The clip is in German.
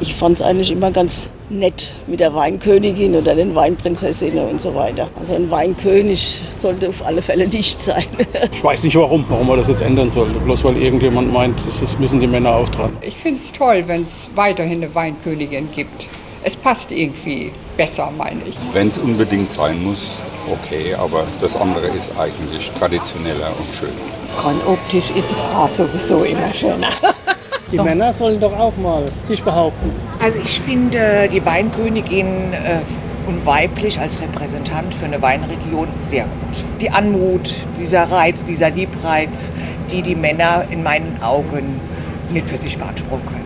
Ich fand es eigentlich immer ganz nett mit der Weinkönigin oder den Weinprinzessinnen und so weiter. Also ein Weinkönig sollte auf alle Fälle nicht sein. Ich weiß nicht warum man das jetzt ändern sollte. Bloß weil irgendjemand meint, das müssen die Männer auch dran. Ich finde es toll, wenn es weiterhin eine Weinkönigin gibt. Es passt irgendwie besser, meine ich. Wenn es unbedingt sein muss, okay, aber das andere ist eigentlich traditioneller und schön. Rein optisch ist eine Frau sowieso immer schöner. Die Männer sollen doch auch mal sich behaupten. Also ich finde die Weinkönigin und weiblich als Repräsentant für eine Weinregion sehr gut. Die Anmut, dieser Reiz, dieser Liebreiz, die Männer in meinen Augen nicht für sich beanspruchen können.